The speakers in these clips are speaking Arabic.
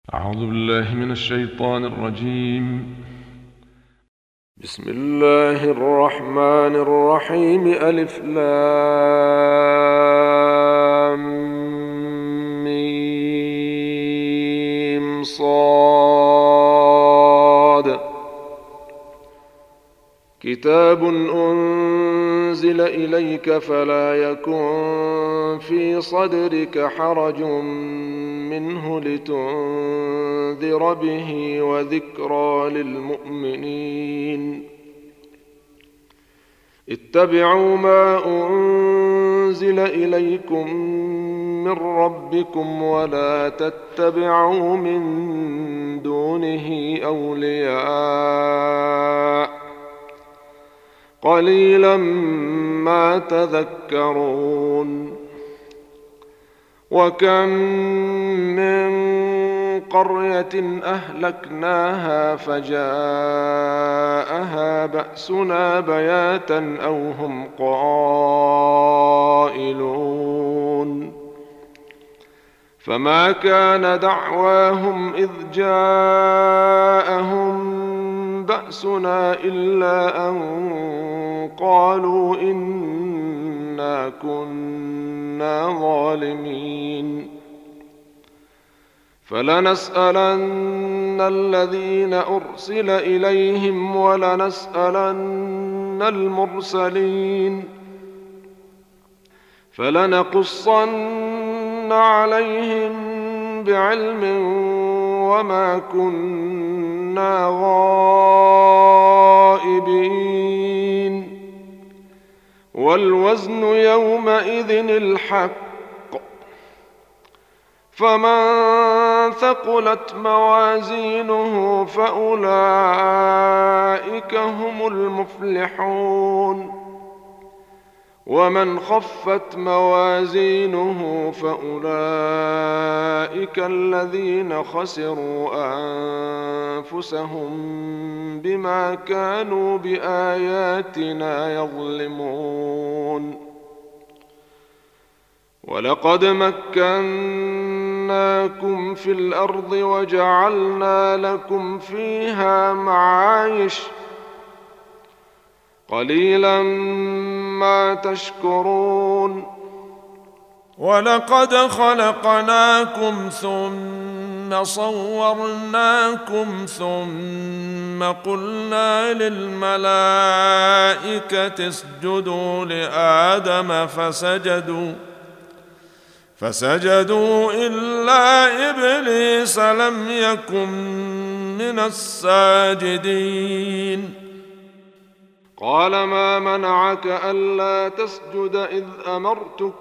أعوذ بالله من الشيطان الرجيم. بسم الله الرحمن الرحيم. ألف لام ميم صاد. كتاب أنزل إليك فلا يكن في صدرك حرج منه لتنذر به وذكرى للمؤمنين. اتبعوا ما أنزل إليكم من ربكم ولا تتبعوا من دونه أولياء قليلا ما تذكرون. وكم من قرية أهلكناها فجاءها بأسنا بياتا أو هم قائلون. فما كان دعواهم إذ جاءهم بأسنا إلا أن قالوا إنا كنا ظالمين. فلنسألن الذين أرسل إليهم ولنسألن المرسلين. فلنقصن عليهم بعلم وما كنا غائبين. والوزن يومئذ الحق. فمن ثقلت موازينه فأولئك هم المفلحون. ومن خفت موازينه فأولئك الذين خسروا أنفسهم بما كانوا بآياتنا يظلمون. ولقد مكناكم في الأرض وجعلنا لكم فيها معايش قليلا ما تشكرون. ولقد خلقناكم ثم صورناكم ثم قلنا للملائكة اسجدوا لآدم فسجدوا إلا إبليس لم يكن من الساجدين. قال ما منعك ألا تسجد إذ أمرتك؟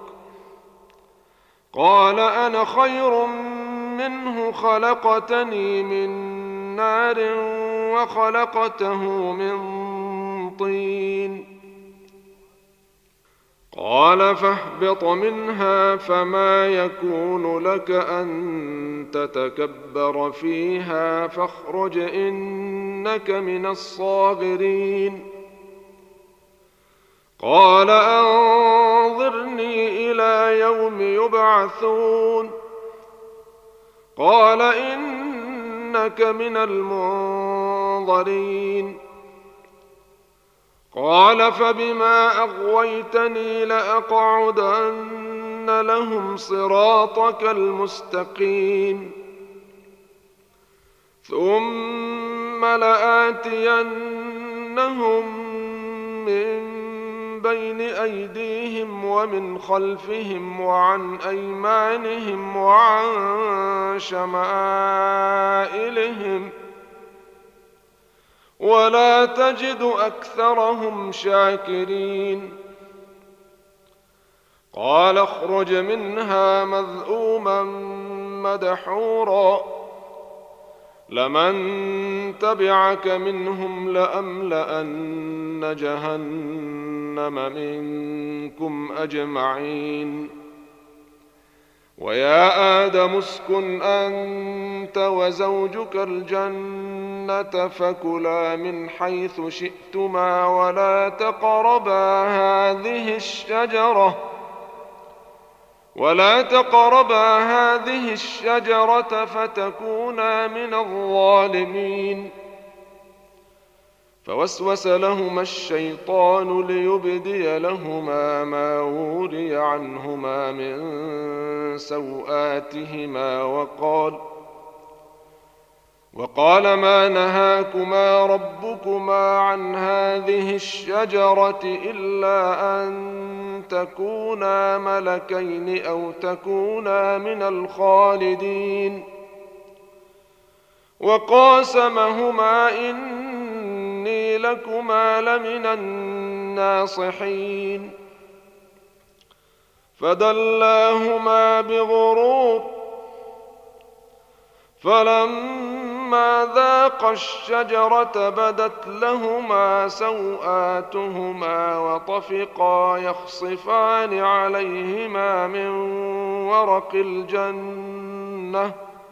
قال أنا خير منه خلقتني من نار وخلقته من طين. قال فاهبط منها فما يكون لك أن تتكبر فيها فاخرج إنك من الصاغرين. قال أنظرني إلى يوم يبعثون. قال إنك من المنظرين. قال فبما أغويتني لأقعدن لهم صراطك المستقيم ثم لآتينهم من بين أيديهم ومن خلفهم وعن أيمانهم وعن شمائلهم ولا تجد أكثرهم شاكرين. قال اخرج منها مذءوما مدحورا لمن تبعك منهم لأملأن جهنم منكم أجمعين. ويا آدم اسكن أنت وزوجك الجنة فكلا من حيث شئتما ولا تقربا هذه الشجرة ولا تقربا هذه الشجرة فتكونا من الظالمين. فوسوس لهما الشيطان ليبدي لهما ما وري عنهما من سوآتهما وقال ما نهاكما ربكما عن هذه الشجرة إلا أن تكونا ملكين أو تكونا من الخالدين. وقاسمهما إني لكما لمن الناصحين. فدلاهما بغرور، فلما ذاقا الشجرة بدت لهما سوآتهما وطفقا يخصفان عليهما من ورق الجنة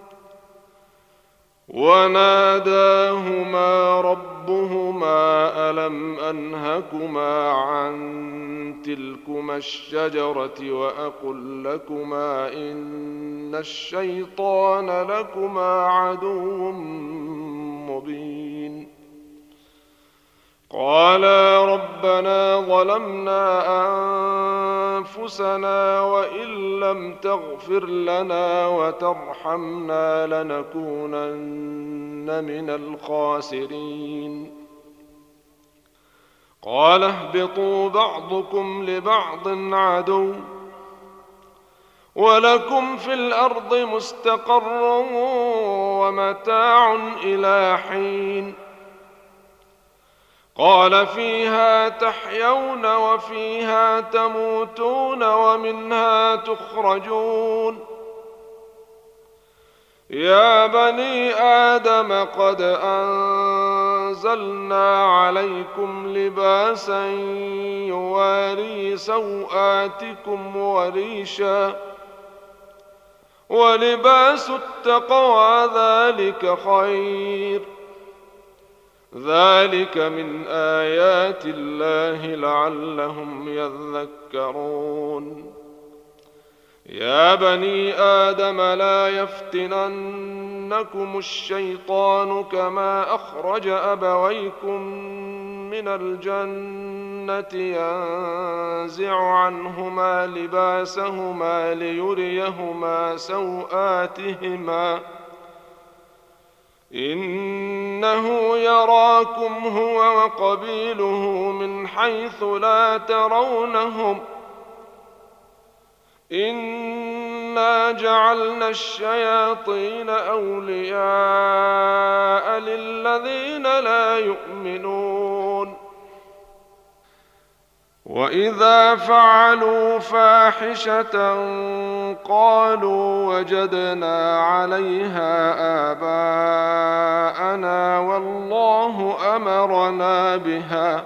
وناداهما ربهما ألم أنهكما عن تلكما الشجرة وأقل لكما إن الشيطان لكما عدو مبين. قالا ربنا ظلمنا أنفسنا وإن لم تغفر لنا وترحمنا لنكونن من الخاسرين. قال اهبطوا بعضكم لبعض عدو ولكم في الأرض مستقر ومتاع إلى حين. قال فيها تحيون وفيها تموتون ومنها تخرجون. يا بني آدم قد أنزلنا عليكم لباسا يواري سوآتكم وريشا ولباس التقوى ذلك خير. ذلك من آيات الله لعلهم يذكرون. يا بني آدم لا يفتننكم الشيطان كما أخرج أبويكم من الجنة ينزع عنهما لباسهما ليريهما سوآتهما إنه يراكم هو وقبيله من حيث لا ترونهم إنا جعلنا الشياطين أولياء للذين لا يؤمنون. وإذا فعلوا فاحشة قالوا وجدنا عليها آباءنا والله أمرنا بها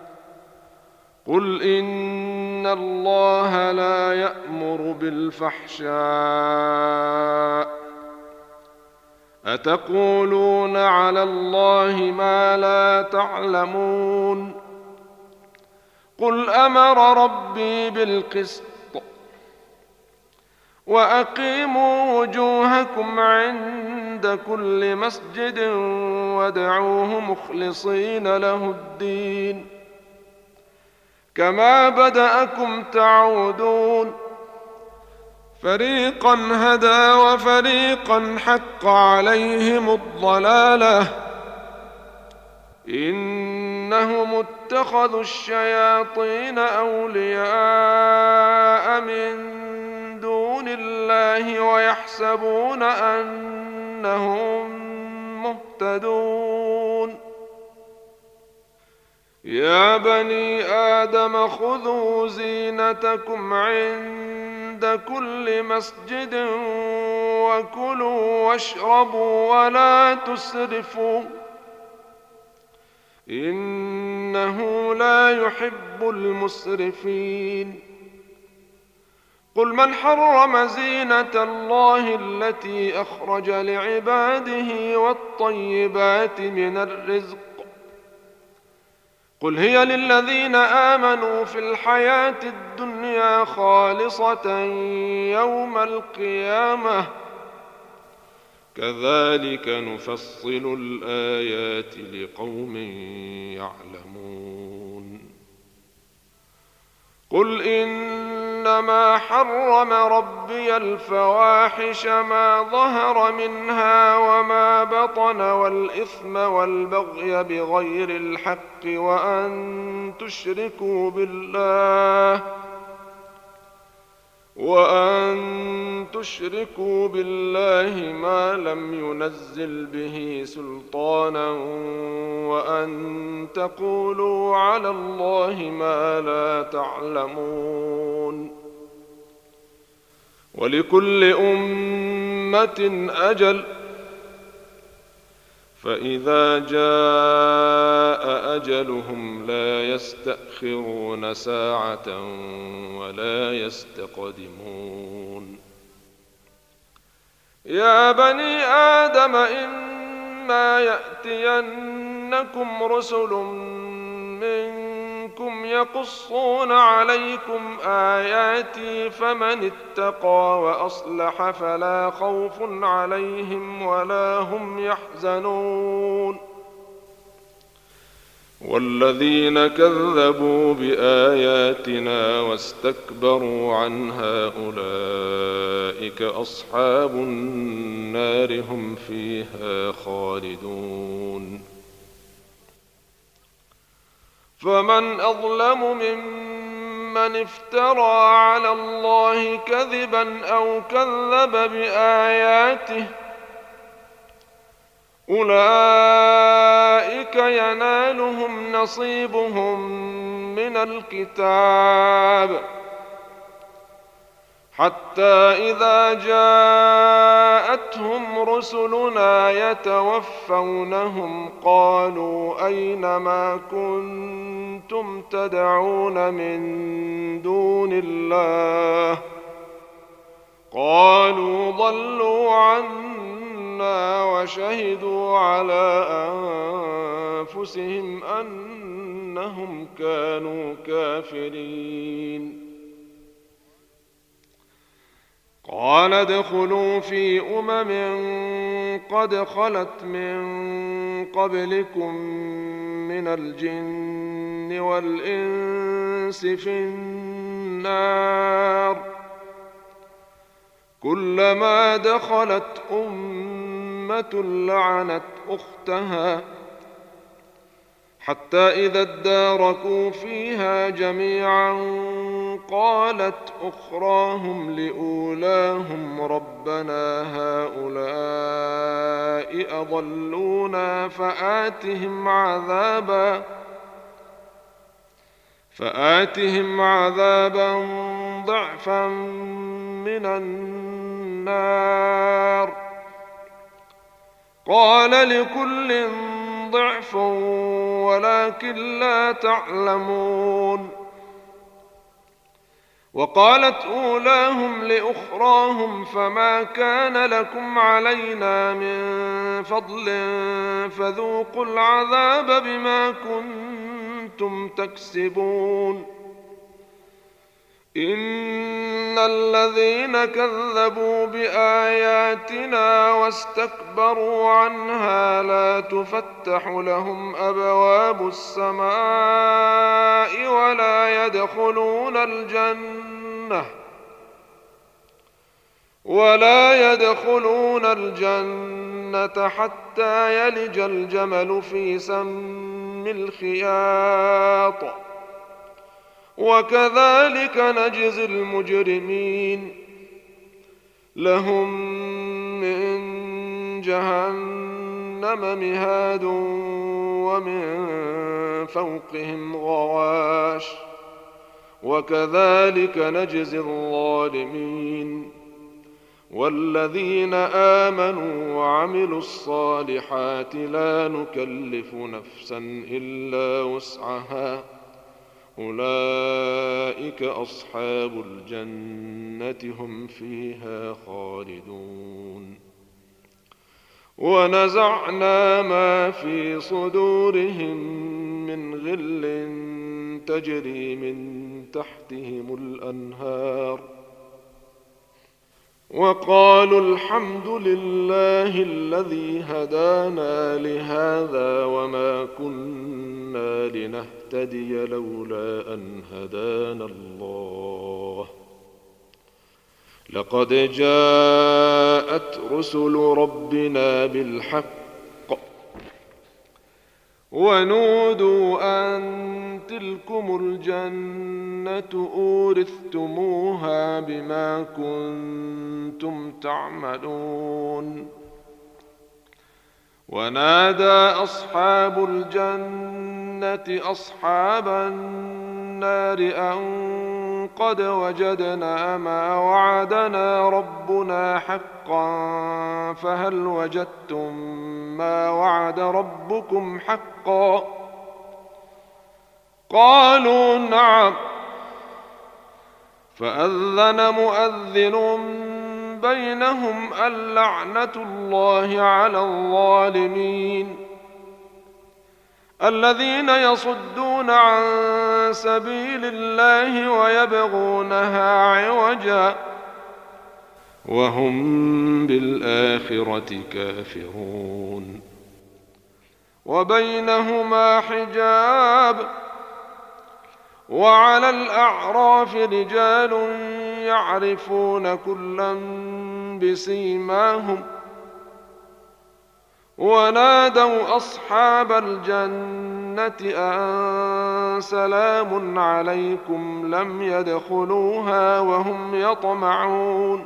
قل إن الله لا يأمر بالفحشاء أتقولون على الله ما لا تعلمون. قل أمر ربي بالقسط وأقيموا وجوهكم عند كل مسجد وادعوه مخلصين له الدين كما بدأكم تعودون. فريقا هدى وفريقا حق عليهم الضلالة إنهم اتخذوا الشياطين أولياء من دون الله ويحسبون أنهم مهتدون. يا بني آدم خذوا زينتكم عند كل مسجد وكلوا واشربوا ولا تسرفوا إنه لا يحب المسرفين. قل من حرم زينة الله التي أخرج لعباده والطيبات من الرزق قل هي للذين آمنوا في الحياة الدنيا خالصة يوم القيامة كذلك نفصل الآيات لقوم يعلمون قل إنما حرم ربي الفواحش ما ظهر منها وما بطن والإثم والبغي بغير الحق وأن تشركوا بالله ما لم ينزل به سلطانا وأن تقولوا على الله ما لا تعلمون ولكل أمة أجل فإذا جاء أجلهم لا يستأخرون ساعة ولا يستقدمون يا بني آدم إما يأتينكم رسل منكم يقصون عليكم آياتي فمن اتقى وأصلح فلا خوف عليهم ولا هم يحزنون والذين كذبوا بآياتنا واستكبروا عنها أولئك أصحاب النار هم فيها خالدون فمن أظلم ممن افترى على الله كذبا أو كذب بآياته أولئك ينالهم نصيبهم من الكتاب حتى إذا جاءتهم رسلنا يتوفونهم قالوا أين ما كنتم تدعون من دون الله قالوا ضلوا عنا وشهدوا على أنفسهم أنهم كانوا كافرين قال ادخلوا في قد خلت من قبلكم من الجن والإنس في النار كلما دخلت أمة لعنت أختها حتى إذا اداركوا فيها جميعا قالت أخراهم لأولاهم ربنا هؤلاء أضلونا فآتهم عذابا ضعفا من النار قال لكل ضعف ولكن لا تعلمون وقالت أولاهم لأخراهم فما كان لكم علينا من فضل فذوقوا العذاب بما كنتم تكسبون إن الذين كذبوا بآياتنا واستكبروا عنها لا تفتح لهم أبواب السماء ولا يدخلون الجنة حتى يلج الجمل في سم الخياط وكذلك نجزي المجرمين لهم من جهنم مهاد ومن فوقهم غواش وكذلك نجزي الظالمين والذين آمنوا وعملوا الصالحات لا نكلف نفسا إلا وسعها أولئك أصحاب الجنة هم فيها خالدون ونزعنا ما في صدورهم من من غل تجري من تحتهم الأنهار وقالوا الحمد لله الذي هدانا لهذا وما كنا لنهتدي لولا أن هدانا الله لقد جاءت رسل ربنا بالحق ونودوا أن تلكم الجنة أورثتموها بما كنتم تعملون ونادى أصحاب الجنة أصحاب النار أن قد وجدنا ما وعدنا ربنا حقا فهل وجدتم ما وعد ربكم حقا قالوا نعم فأذن مؤذن بينهم اللعنة الله على الظالمين الذين يصدون عن سبيل الله ويبغونها عوجا وهم بالآخرة كافرون وبينهما حجاب وعلى الأعراف رجال يعرفون كلا بسيماهم ونادوا أصحاب الجنة أن سلام عليكم لم يدخلوها وهم يطمعون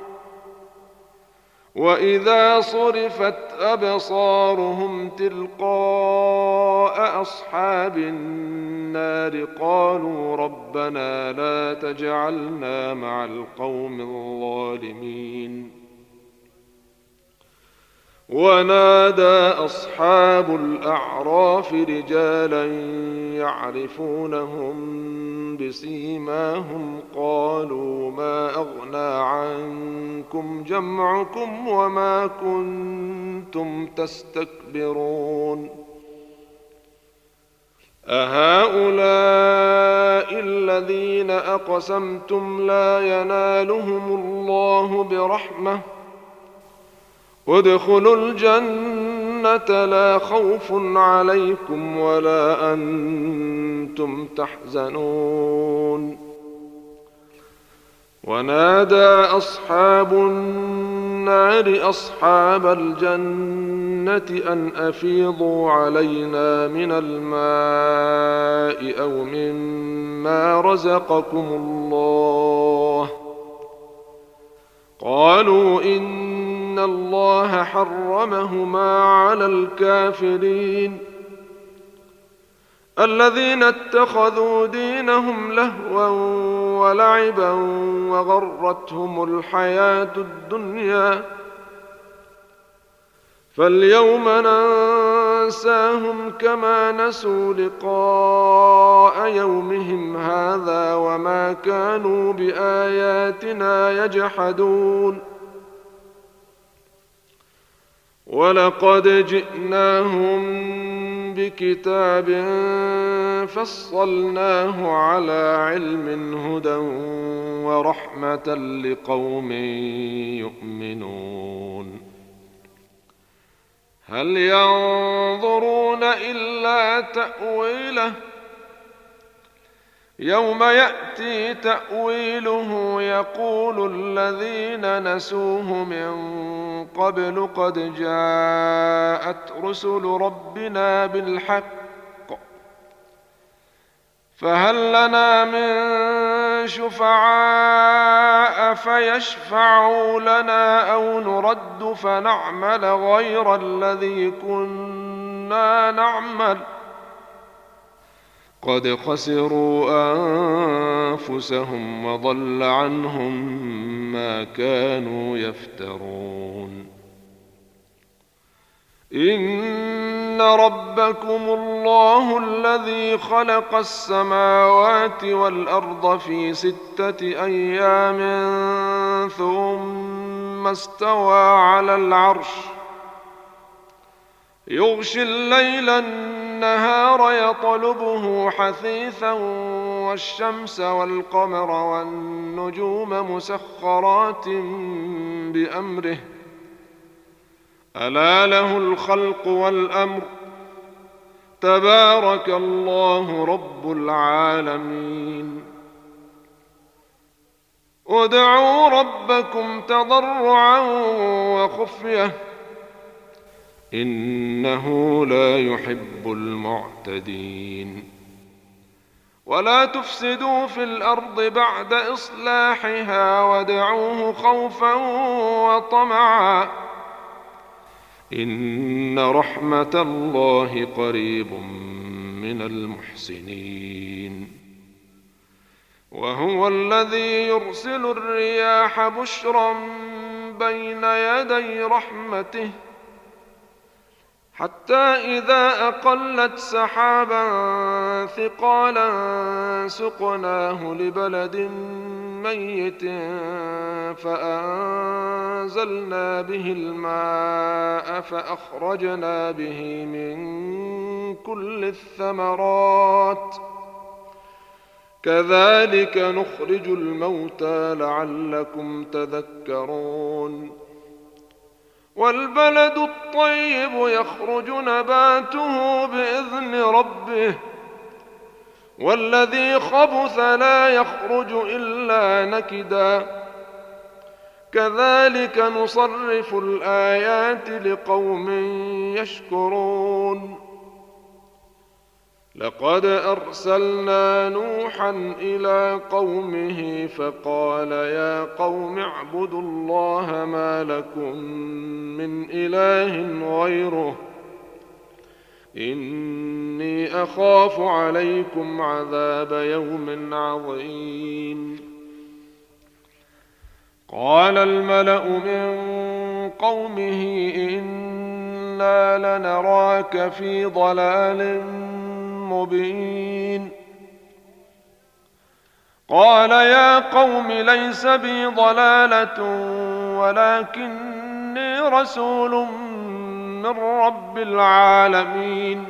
وإذا صرفت أبصارهم تلقاء أصحاب النار قالوا ربنا لا تجعلنا مع القوم الظالمين ونادى أصحاب الأعراف رجالا يعرفونهم بسيماهم قالوا ما أغنى عنكم جمعكم وما كنتم تستكبرون أهؤلاء الذين أقسمتم لا ينالهم الله برحمة ادخلوا الجنة لا خوف عليكم ولا أنتم تحزنون ونادى أصحاب النار أصحاب الجنة أن أفيضوا علينا من الماء أو مما رزقكم الله قالوا إن الله حرمهما على الكافرين الذين اتخذوا دينهم لهوا ولعبا وغرتهم الحياة الدنيا فاليوم ننساهم كما نسوا لقاء يومهم هذا وما كانوا بآياتنا يجحدون ولقد جئناهم بكتاب فصلناه على علم هدى ورحمة لقوم يؤمنون هل ينظرون إلا تأويله يوم يأتي تأويله يقول الذين نسوه من قبل قد جاءت رسل ربنا بالحق فهل لنا من شفعاء فيشفعوا لنا أو نرد فنعمل غير الذي كنا نعمل قد خسروا أنفسهم وضل عنهم ما كانوا يفترون إن ربكم الله الذي خلق السماوات والأرض في 6 أيام ثم استوى على العرش يغشي الليل النهار يطلبه حثيثا والشمس والقمر والنجوم مسخرات بأمره ألا له الخلق والأمر تبارك الله رب العالمين ادعوا ربكم تضرعا وخفية إنه لا يحب المعتدين ولا تفسدوا في الأرض بعد إصلاحها وادعوه خوفا وطمعا إن رحمة الله قريب من المحسنين وهو الذي يرسل الرياح بشرا بين يدي رحمته حتى إذا أقلت سحابا ثقالا سقناه لبلد ميت فأنزلنا به الماء فأخرجنا به من كل الثمرات كذلك نخرج الموتى لعلكم تذكرون والبلد الطيب يخرج نباته بإذن ربه والذي خبث لا يخرج إلا نكدا كذلك نصرف الآيات لقوم يشكرون لقد أرسلنا نوحا إلى قومه فقال يا قوم اعبدوا الله ما لكم من إله غيره إني أخاف عليكم عذاب يوم عظيم قال الملأ من قومه إنا لنراك في ضلال مبين قال يا قوم ليس بي ضلالة ولكني رسول من رب العالمين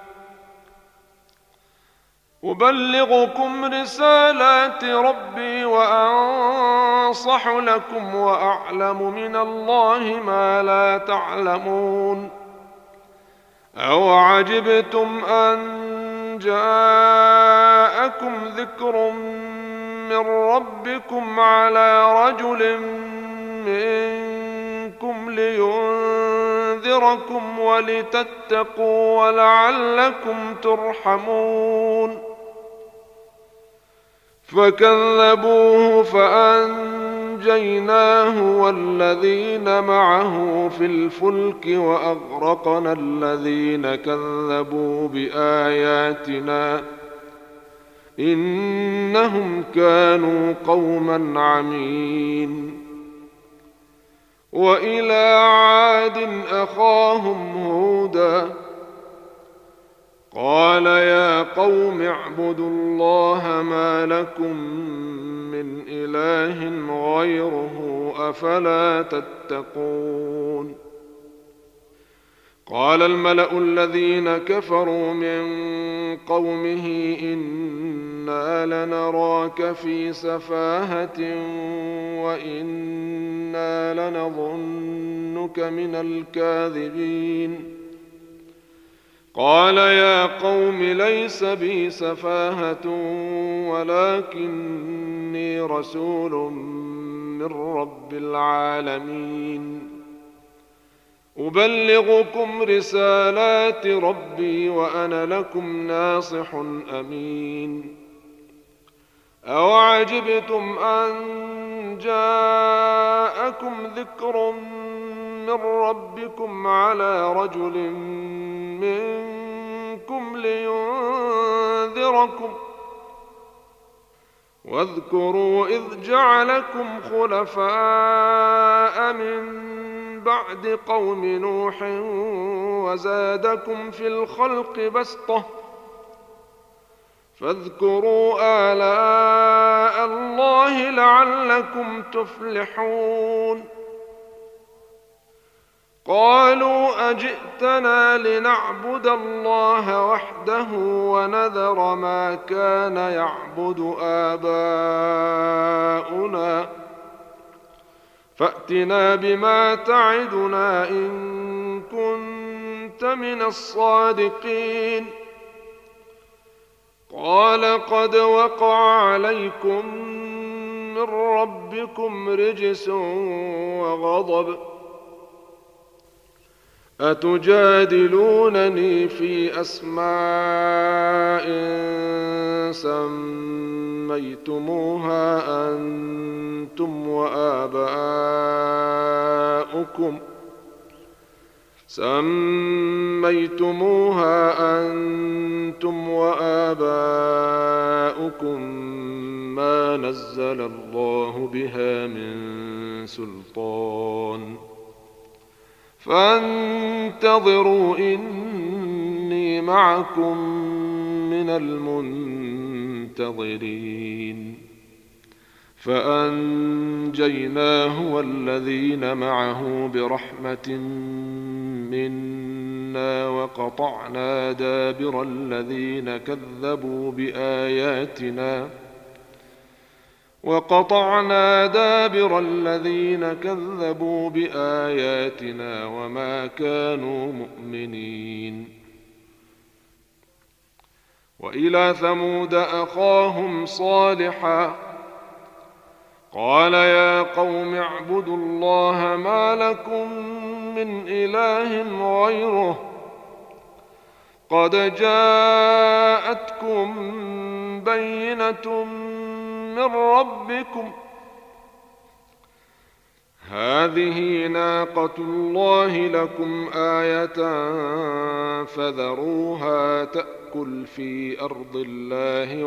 أبلغكم رسالات ربي وأنصح لكم وأعلم من الله ما لا تعلمون أو عجبتم أن جاءكم ذكر من ربكم على رجل منكم لينذركم ولتتقوا ولعلكم ترحمون فكذبوه فأنجيناه والذين معه في الفلك وأغرقنا الذين كذبوا بآياتنا إنهم كانوا قوما عمين وإلى عاد أخاهم هودا قال يا قوم اعبدوا الله ما لكم من إله غيره أفلا تتقون قال الملأ الذين كفروا من قومه إنا لنراك في سفاهة وإنا لنظنك من الكاذبين قال يا قوم ليس بي سفاهة ولكني رسول من رب العالمين أبلغكم رسالات ربي وأنا لكم ناصح أمين أو عجبتم أن جاءكم ذكر من ربكم على رجل منكم لينذركم واذكروا إذ جعلكم خلفاء من بعد قوم نوح وزادكم في الخلق بسطة فاذكروا آلاء الله لعلكم تفلحون قالوا أجئتنا لنعبد الله وحده ونذر ما كان يعبد آباؤنا فأتنا بما تعدنا إن كنت من الصادقين قال قد وقع عليكم من ربكم رجس وغضب أتجادلونني في أسماء سميتموها أنتم وآباؤكم ما نزل الله بها من سلطان فانتظروا إني معكم من المنتظرين فأنجيناه والذين معه برحمة منا وقطعنا دابر الذين كذبوا بآياتنا وما كانوا مؤمنين وإلى ثمود أخاهم صالحا قال يا قوم اعبدوا الله ما لكم من إله غيره قد جاءتكم بينة من ربكم هذه ناقة الله لكم آية فذروها تأكل في أرض الله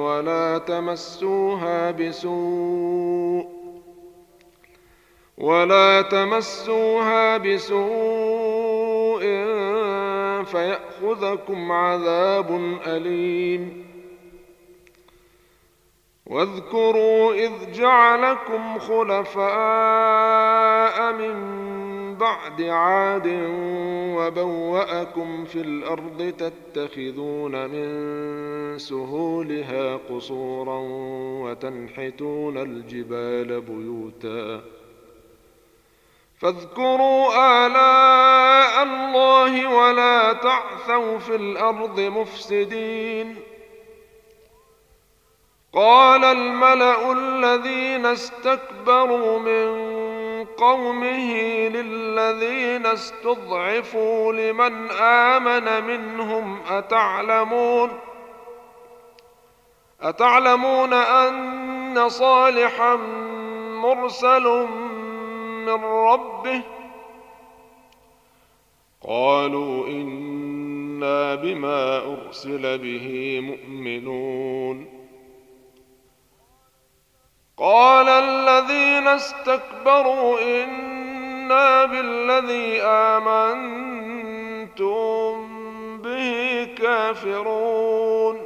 ولا تمسوها بسوء فيأخذكم عذاب أليم واذكروا إذ جعلكم خلفاء من بعد عاد وبوأكم في الأرض تتخذون من سهولها قصورا وتنحتون الجبال بيوتا فاذكروا آلاء الله ولا تعثوا في الأرض مفسدين قال الملأ الذين استكبروا من قومه للذين استضعفوا لمن آمن منهم أتعلمون أن صالحا مرسل من ربه قالوا إنا بما أرسل به مؤمنون قال الذين استكبروا إنا بالذي آمنتم به كافرون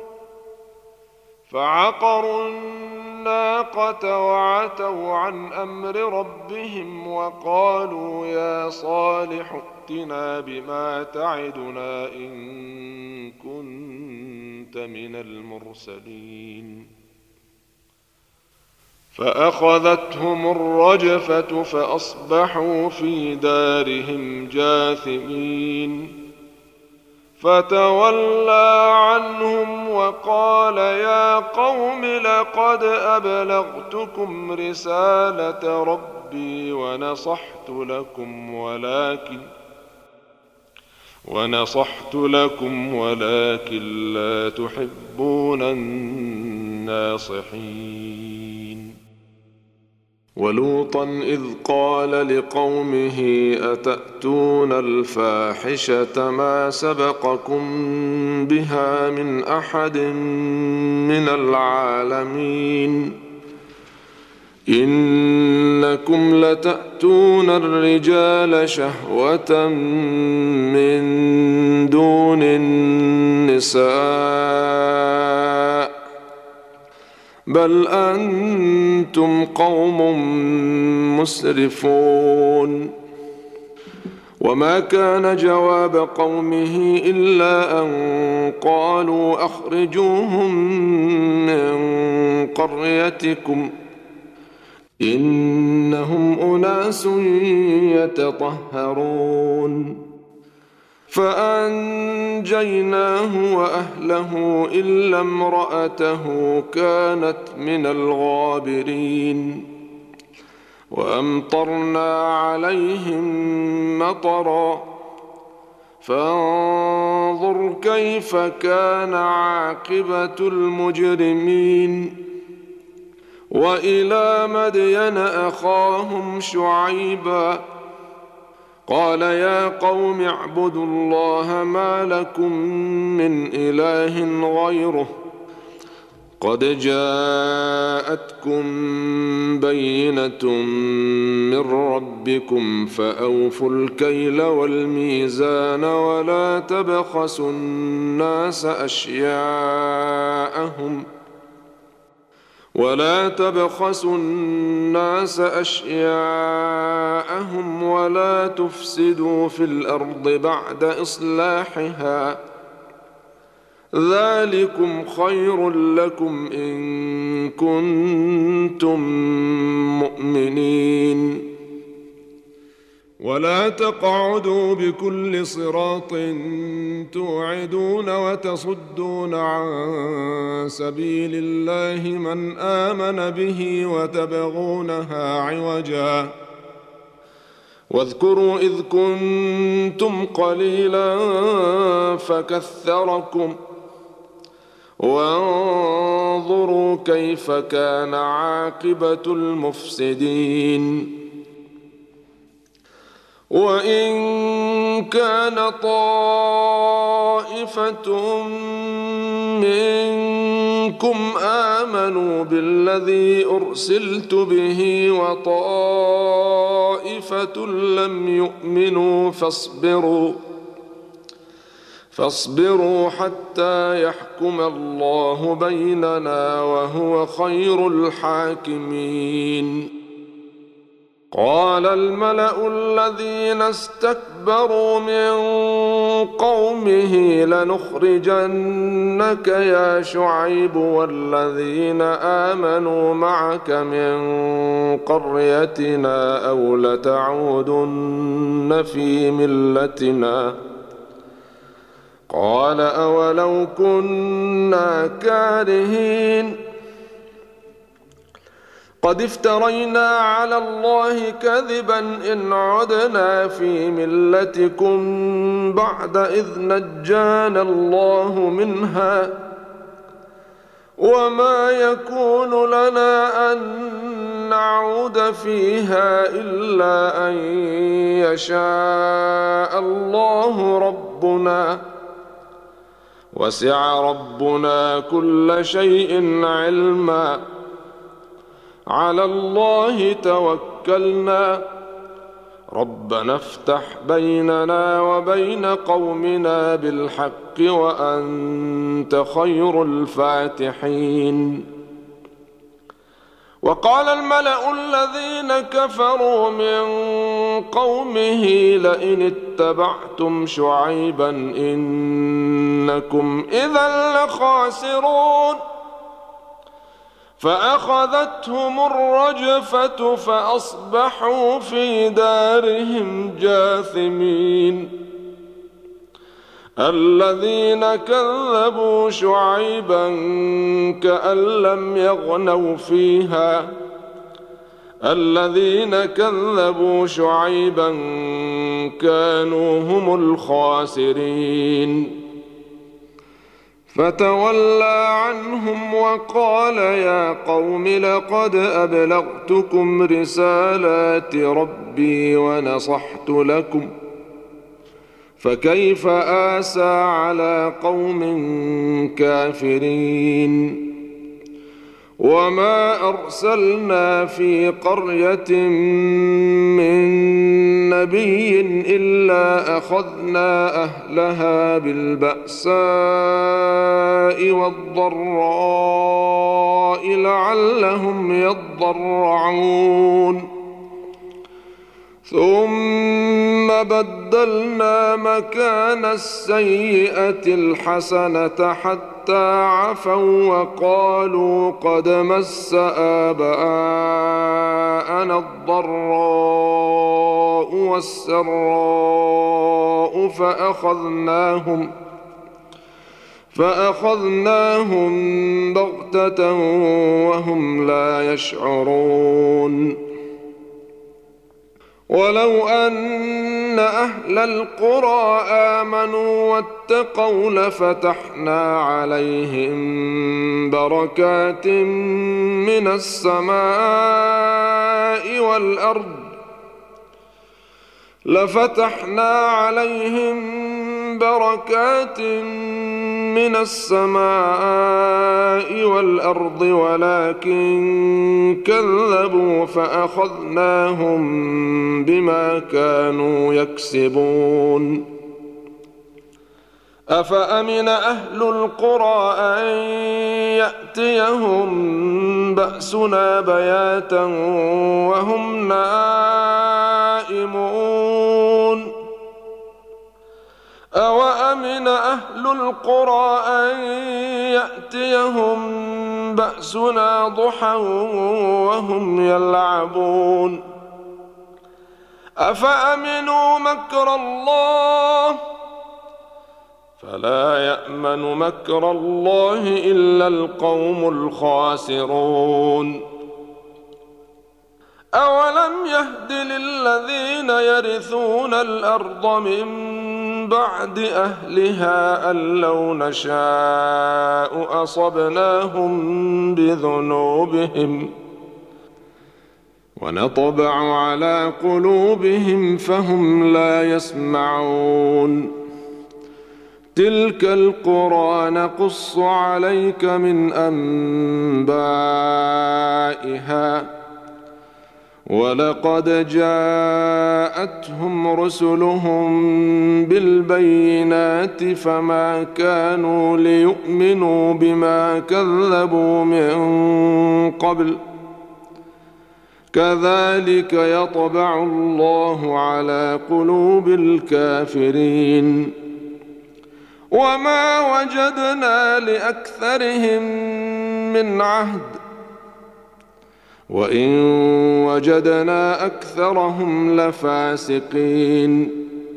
فعقروا الناقة وعتوا عن أمر ربهم وقالوا يا صالح ائتنا بما تعدنا إن كنت من المرسلين فأخذتهم الرجفة فأصبحوا في دارهم جاثمين فتولى عنهم وقال يا قوم لقد أبلغتكم رسالة ربي ونصحت لكم ولكن لا تحبون الناصحين ولوطا إذ قال لقومه أتأتون الفاحشة ما سبقكم بها من أحد من العالمين إنكم لتأتون الرجال شهوة من دون النساء بل أنتم قوم مسرفون وما كان جواب قومه إلا أن قالوا أخرجوهم من قريتكم إنهم أناس يتطهرون فأنجيناه وأهله إلا امرأته كانت من الغابرين وأمطرنا عليهم مطرا فانظر كيف كان عاقبة المجرمين وإلى مدين أخاهم شعيبا قال يا قوم اعبدوا الله ما لكم من إله غيره قد جاءتكم بينة من ربكم فأوفوا الكيل والميزان ولا تبخسوا الناس أشياءهم ولا تفسدوا في الأرض بعد إصلاحها ذلكم خير لكم إن كنتم مؤمنين ولا تقعدوا بكل صراط توعدون وتصدون عن سبيل الله من آمن به وتبغونها عوجا واذكروا إذ كنتم قليلا فكثركم وانظروا كيف كان عاقبة المفسدين وإن كان طائفة منكم آمنوا بالذي أرسلت به وطائفة لم يؤمنوا فاصبروا حتى يحكم الله بيننا وهو خير الحاكمين قال الملأ الذين استكبروا من قومه لنخرجنك يا شعيب والذين آمنوا معك من قريتنا أو لتعودن في ملتنا قال أولو كنا كارهين قد افترينا على الله كذبا إن عدنا في ملتكم بعد إذ نجانا الله منها وما يكون لنا أن نعود فيها إلا أن يشاء الله ربنا وسع ربنا كل شيء علما على الله توكلنا ربنا افتح بيننا وبين قومنا بالحق وأنت خير الفاتحين وقال الملأ الذين كفروا من قومه لئن اتبعتم شعيبا إنكم إذا لخاسرون فأخذتهم الرجفة فأصبحوا في دارهم جاثمين الذين كذبوا شعيبا كأن لم يغنوا فيها الذين كذبوا شعيبا كانوا هم الخاسرين فتولى عنهم وقال يا قوم لقد أبلغتكم رسالات ربي ونصحت لكم فكيف آسى على قوم كافرين وما أرسلنا في قرية من نبي إلا أخذنا أهلها بالبأساء والضراء لعلهم يضرعون ثم بدلنا مكان السيئة الحسنة حتى عفوا وقالوا قد مس آباءنا الضراء والسراء فأخذناهم بغتة وهم لا يشعرون ولو أن أهل القرى آمنوا واتقوا لفتحنا عليهم بركات من السماء والأرض ولكن كذبوا فأخذناهم بما كانوا يكسبون أفأمن أهل القرى أن يأتيهم بأسنا بياتا وهم نائمون أوأمن أهل القرى أن يأتيهم بأسنا ضحى وهم يلعبون أفأمنوا مكر الله فلا يأمن مكر الله إلا القوم الخاسرون أولم يهد للذين يرثون الأرض من بعد أهلها أن لو نشاء أصبناهم بذنوبهم ونطبع على قلوبهم فهم لا يسمعون تلك القرى نقص عليك من أنبائها ولقد جاءتهم رسلهم بالبينات فما كانوا ليؤمنوا بما كذبوا من قبل كذلك يطبع الله على قلوب الكافرين وما وجدنا لأكثرهم من عهد وإن وجدنا أكثرهم لفاسقين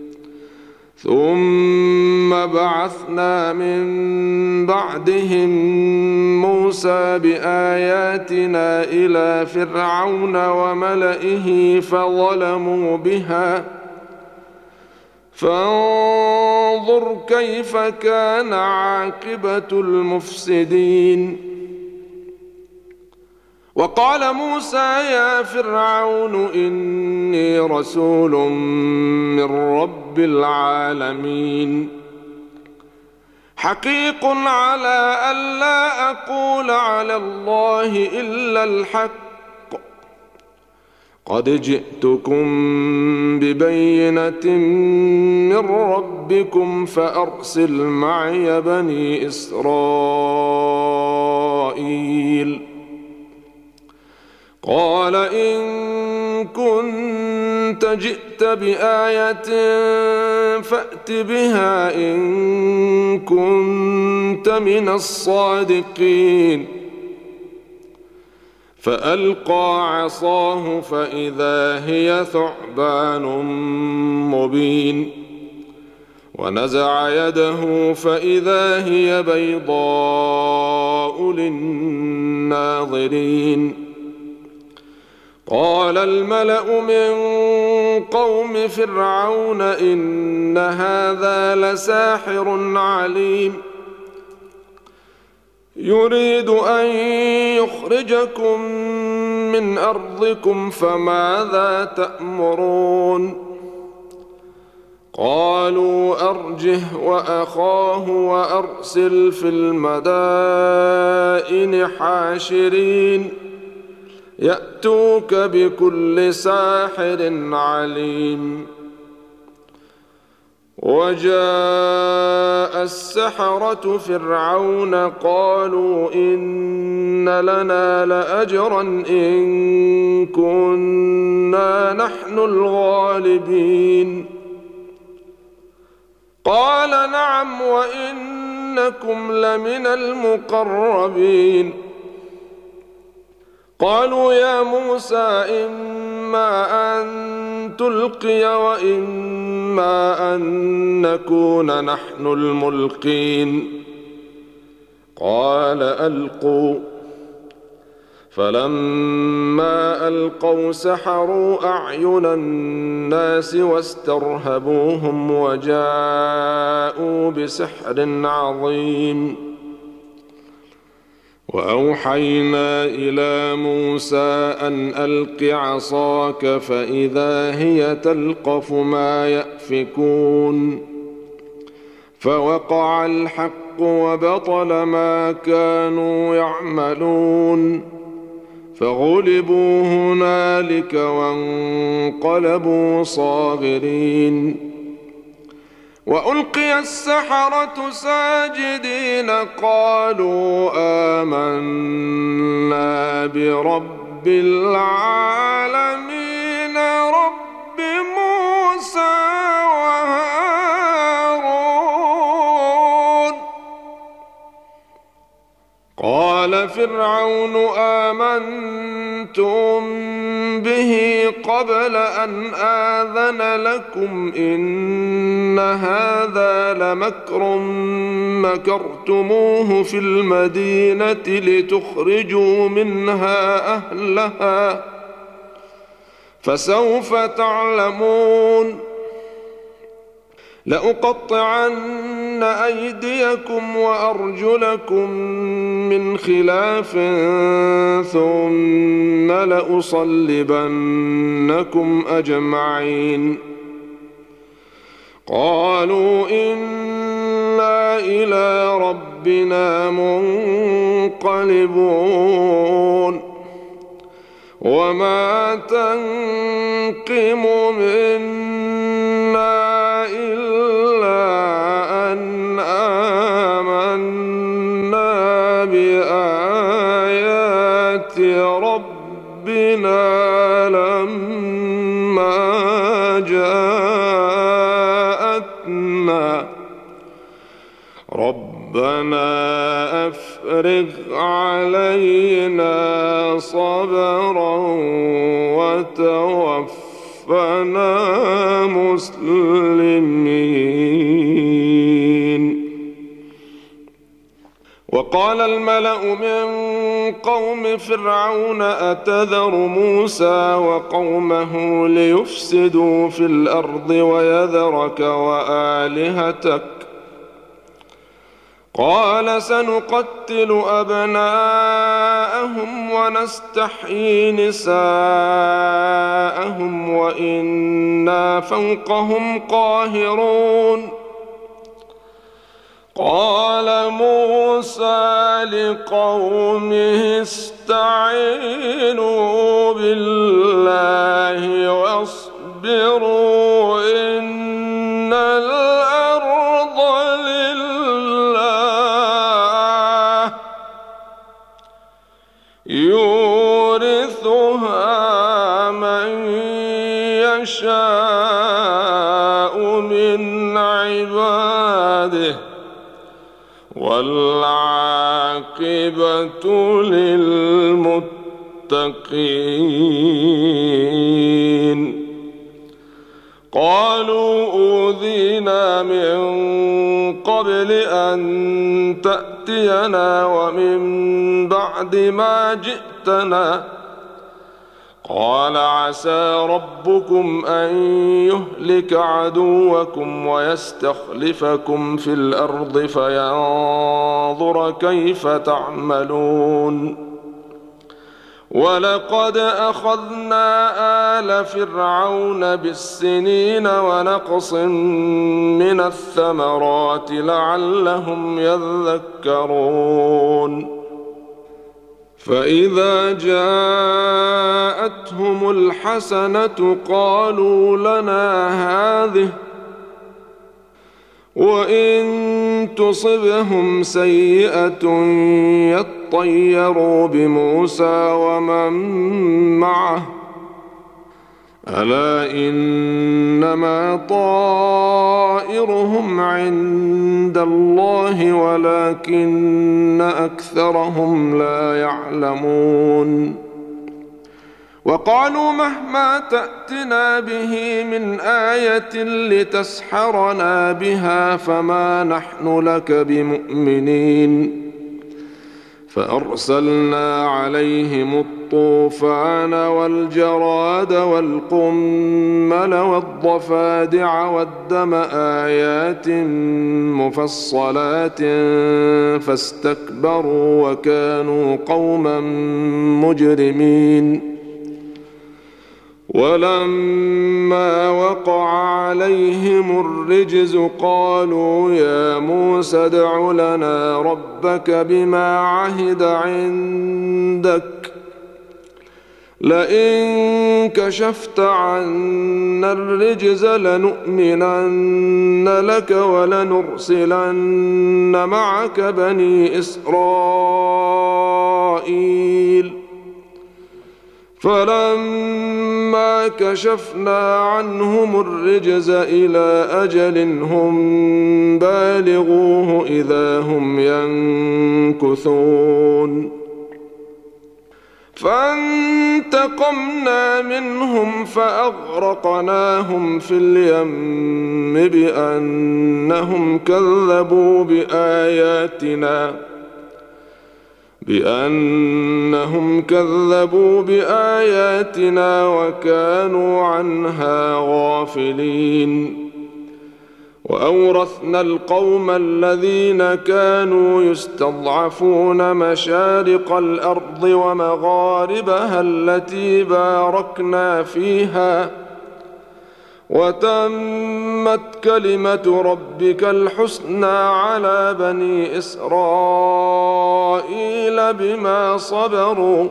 ثم بعثنا من بعدهم موسى بآياتنا إلى فرعون وملئه فظلموا بها فانظر كيف كان عاقبة المفسدين وقال موسى يا فرعون إني رسول من رب العالمين حقيق على ألا أقول على الله إلا الحق قد جئتكم ببينة من ربكم فأرسل معي بني إسرائيل قال إن كنت جئت بآية فأت بها إن كنت من الصادقين فألقى عصاه فإذا هي ثعبان مبين ونزع يده فإذا هي بيضاء للناظرين قال الملأ من قوم فرعون إن هذا لساحر عليم يريد أن يخرجكم من أرضكم فماذا تأمرون قالوا أرجه وأخاه وأرسل في المدائن حاشرين يأتوك بكل ساحر عليم وجاء السحرة فرعون قالوا إن لنا لأجرا إن كنا نحن الغالبين قال نعم وإنكم لمن المقربين قالوا يا موسى إما أن تلقي وإما أن نكون نحن الملقين قال ألقوا فلما ألقوا سحروا أعين الناس واسترهبوهم وجاءوا بسحر عظيم وأوحينا إلى موسى أن ألق عصاك فإذا هي تلقف ما يأفكون فوقع الحق وبطل ما كانوا يعملون فغلبوا هنالك وانقلبوا صاغرين وألقي السحرة ساجدين قالوا آمنا برب العالمين رب موسى وهارون قال فرعون آمنتم به قبل أن آذن لكم إن هذا لمكر مكرتموه في المدينة لتخرجوا منها أهلها فسوف تعلمون لأقطعن أيديكم وأرجلكم من خلاف ثم لأصلبنكم أجمعين قالوا إنا إلى ربنا منقلبون وما تنقم منا إلا أن آمنا بآيات ربنا لما جاءتنا ربنا أفرغ علينا صبرا وتوفنا مسلمين وقال الملأ من قوم فرعون أتذر موسى وقومه ليفسدوا في الأرض ويذرك وآلهتك قال سنقتل أبناءهم ونستحيي نساءهم وإنا فوقهم قاهرون قال موسى لقومه استعينوا بالله واصبروا إن الأرض لله يورثها من يشاء من عباده والعاقبة للمتقين قالوا أوذينا من قبل أن تأتينا ومن بعد ما جئتنا قال عسى ربكم أن يهلك عدوكم ويستخلفكم في الأرض فينظر كيف تعملون ولقد أخذنا آل فرعون بالسنين ونقص من الثمرات لعلهم يذكرون فإذا جاءتهم الحسنة قالوا لنا هذه وإن تصبهم سيئة يطيروا بموسى ومن معه ألا إنما طائرهم عند الله ولكن أكثرهم لا يعلمون وقالوا مهما تأتنا به من آية لتسحرنا بها فما نحن لك بمؤمنين فأرسلنا عليهم الطوفان والجراد والقمل والضفادع والدم آيات مفصلات فاستكبروا وكانوا قوما مجرمين ولما وقع عليهم الرجز قالوا يا موسى ادع لنا ربك بما عهد عندك لئن كشفت عنا الرجز لنؤمنن لك ولنرسلن معك بني إسرائيل فلما كشفنا عنهم الرجز إلى أجل هم بالغوه إذا هم ينكثون فانتقمنا منهم فأغرقناهم في اليم بأنهم كذبوا بآياتنا وكانوا عنها غافلين وأورثنا القوم الذين كانوا يستضعفون مشارق الأرض ومغاربها التي باركنا فيها وتمت كلمة ربك الحسنى على بني إسرائيل بما صبروا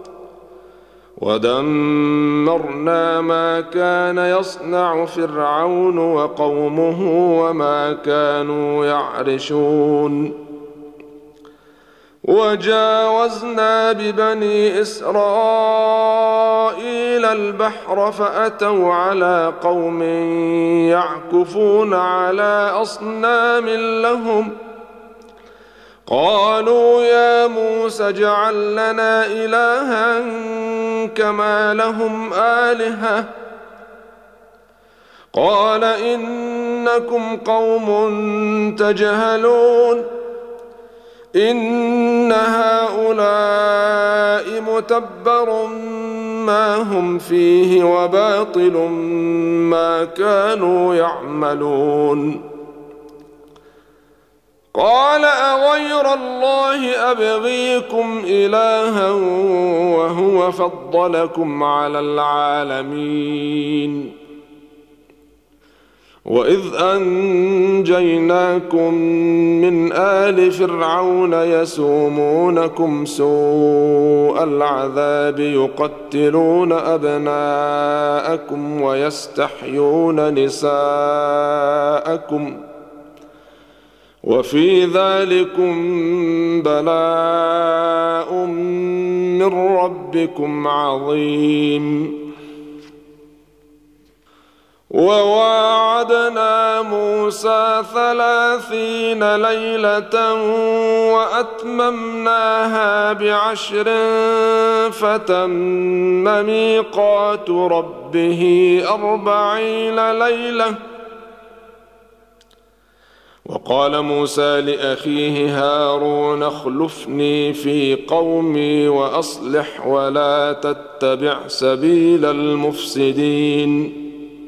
ودمرنا ما كان يصنع فرعون وقومه وما كانوا يعرشون وجاوزنا ببني إسرائيل البحر فأتوا على قوم يعكفون على أصنام لهم قالوا يا موسى اجعل لنا إلها كما لهم آلهة قال إنكم قوم تجهلون إن هؤلاء متبر ما هم فيه وباطل ما كانوا يعملون قال أغير الله أبغيكم إلها وهو فضلكم على العالمين وإذ أنجيناكم من آل فرعون يسومونكم سوء العذاب يقتلون أبناءكم ويستحيون نساءكم وفي ذلكم بلاء من ربكم عظيم وواعدنا موسى 30 ليلة وأتممناها ب10 فتم ميقات ربه 40 ليلة وقال موسى لأخيه هارون اخلفني في قومي وأصلح ولا تتبع سبيل المفسدين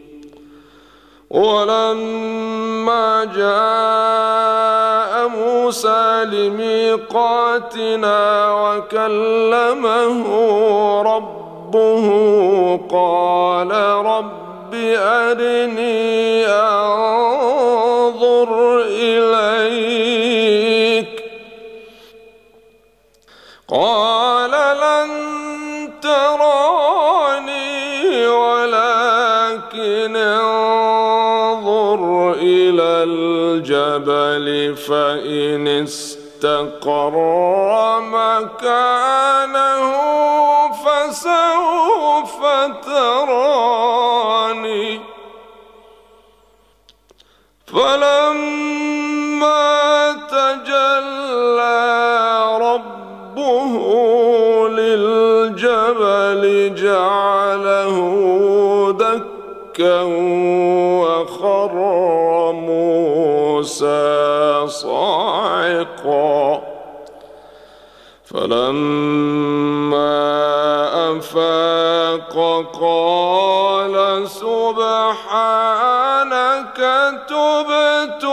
ولما جاء موسى لميقاتنا وكلمه ربه قال رب أرني أنظر إليك قال لن تراني ولكن انظر إلى الجبل فإن استقر مكانه فسوف تراني فلما تجلى ربه للجبل جعله دكا وخر موسى صاعقا فلما أفاق قال سبحانك تبت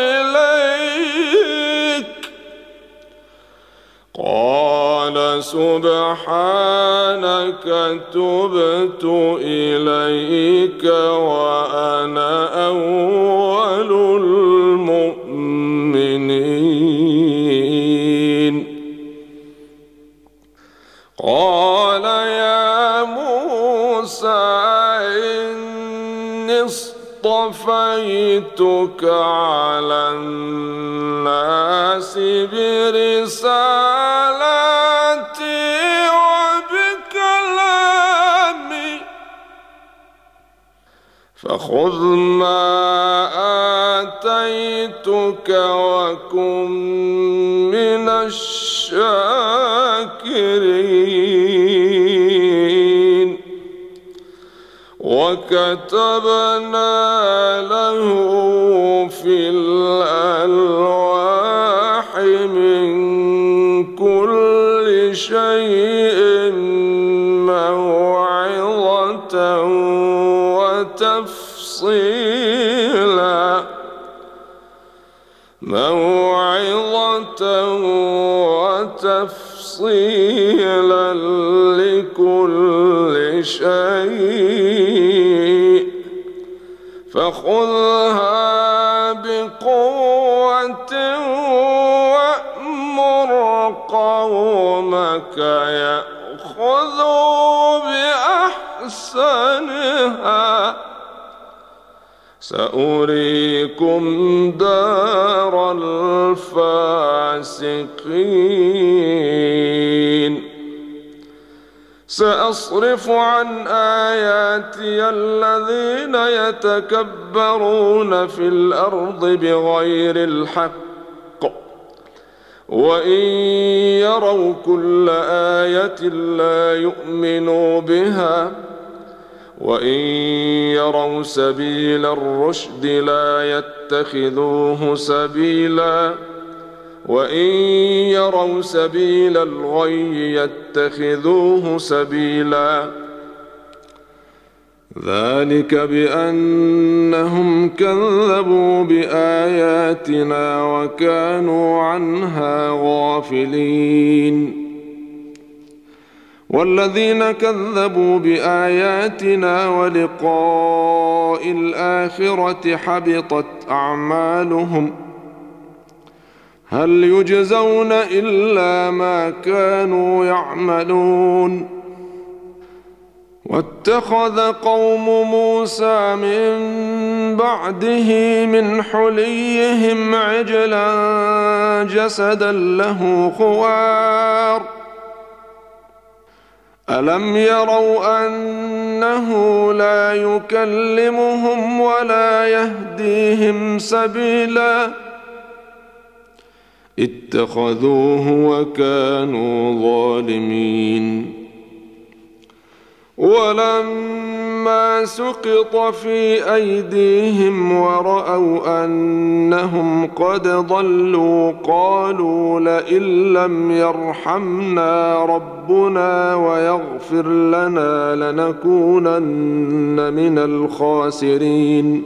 إليك وأنا أول المؤمنين قال يا موسى إني اصطفيتك على الناس برسالاتي وبكلامي فخذ ما آتيتك وكن من الشاكرين وكتبنا له في الألواح من كل شيء موعظة وتفصيلا لكل شيء فخذها بقوة وأمر قومك يأخذوا بأحسنها سأريكم دار الفاسقين سأصرف عن آياتي الذين يتكبرون في الأرض بغير الحق وإن يروا كل آية لا يؤمنوا بها وإن يروا سبيل الرشد لا يتخذوه سبيلا وإن يروا سبيل الغي يتخذوه سبيلا ذلك بأنهم كذبوا بآياتنا وكانوا عنها غافلين والذين كذبوا بآياتنا ولقاء الآخرة حبطت أعمالهم هل يجزون إلا ما كانوا يعملون واتخذ قوم موسى من بعده من حليهم عجلا جسدا له خوار ألم يروا أنه لا يكلمهم ولا يهديهم سبيلا اتخذوه وكانوا ظالمين ولما سقط في أيديهم ورأوا أنهم قد ضلوا قالوا لئن لم يرحمنا ربنا ويغفر لنا لنكونن من الخاسرين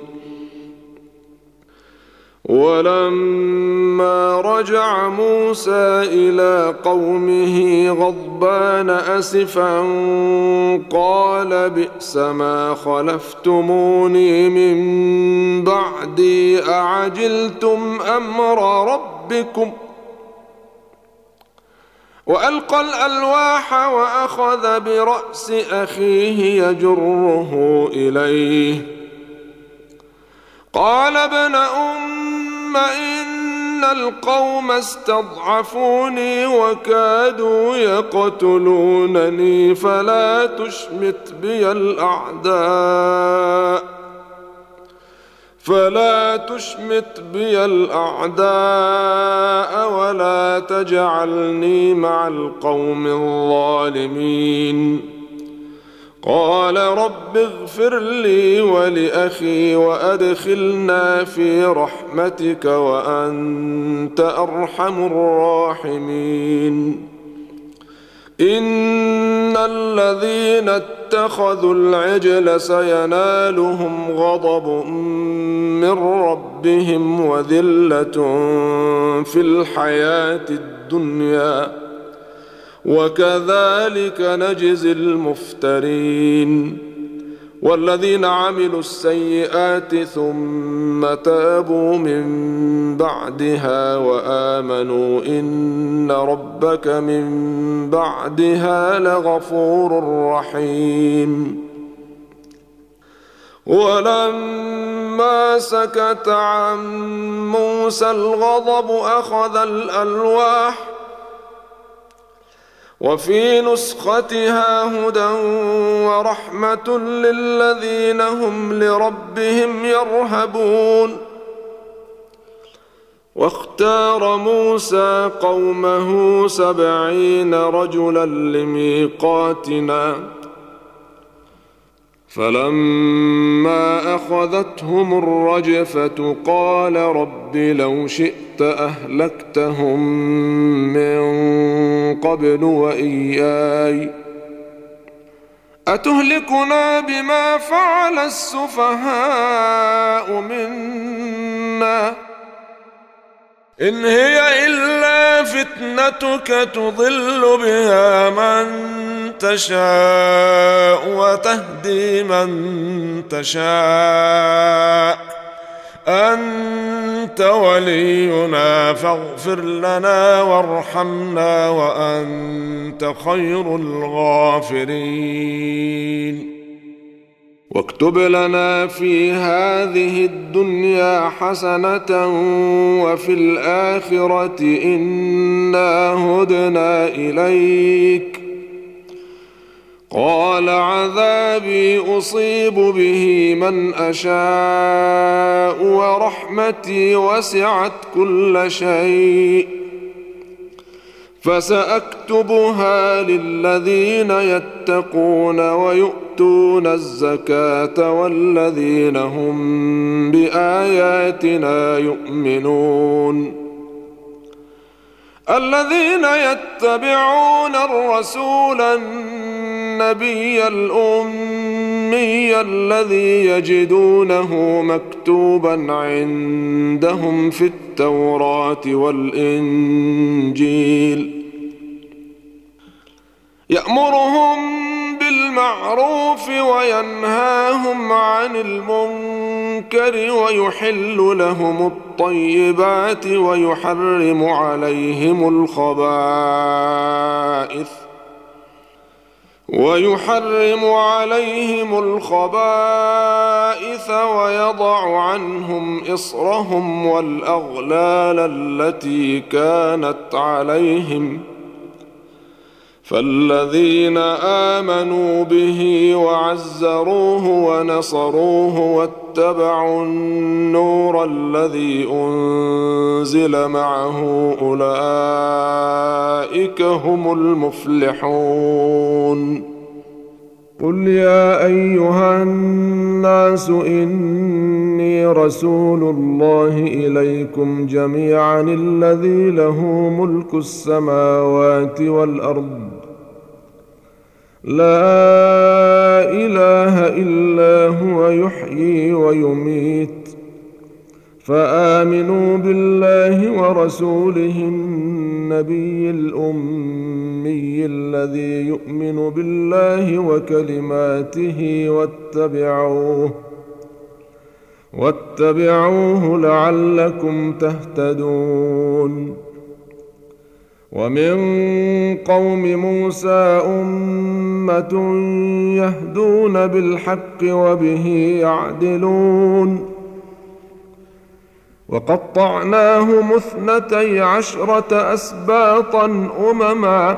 ولما رجع موسى إلى قومه غضبان أسفا قال بئس ما خلفتموني من بعدي أعجلتم أمر ربكم وألقى الألواح وأخذ برأس أخيه يجره إليه قال ابن أم ثم إن القوم استضعفوني وكادوا يقتلونني فلا تشمت بي الأعداء ولا تجعلني مع القوم الظالمين. قال رب اغفر لي ولأخي وأدخلنا في رحمتك وأنت أرحم الراحمين. إن الذين اتخذوا العجل سينالهم غضب من ربهم وذلة في الحياة الدنيا وكذلك نجزي المفترين. والذين عملوا السيئات ثم تابوا من بعدها وآمنوا إن ربك من بعدها لغفور رحيم. ولما سكت عن موسى الغضب أخذ الألواح وفي نسختها هدى ورحمة للذين هم لربهم يرهبون. واختار موسى قومه 70 رجلا لميقاتنا فلما أخذتهم الرجفة قال رب لو شئت أهلكتهم من قبل وإياي أتهلكنا بما فعل السفهاء منا إن هي إلا فتنتك تضل بها من تشاء وتهدي من تشاء أنت ولينا فاغفر لنا وارحمنا وأنت خير الغافرين. واكتب لنا في هذه الدنيا حسنة وفي الآخرة إنا هدنا إليك. قال عذابي أصيب به من أشاء ورحمتي وسعت كل شيء فسأكتبها للذين يتقون ويؤتون الزكاة والذين هم بآياتنا يؤمنون. الذين يتبعون الرسول النبي الأمي الذي يجدونه مكتوبا عندهم في التوراة والإنجيل يأمرهم بالمعروف وينهاهم عن المنكر ويحل لهم الطيبات ويحرم عليهم الخبائث ويضع عنهم إصرهم والأغلال التي كانت عليهم. فالذين آمنوا به وعزروه ونصروه واتبعوا النور الذي أنزل معه أولئك هم المفلحون. قل يا أيها الناس إني رسول الله إليكم جميعا الذي له ملك السماوات والأرض لا إله إلا هو يحيي ويميت فآمنوا بالله ورسوله النبي الأمي الذي يؤمن بالله وكلماته واتبعوه لعلكم تهتدون. ومن قوم موسى أمة يهدون بالحق وبه يعدلون. وقطعناهم 12 أسباطا أمما.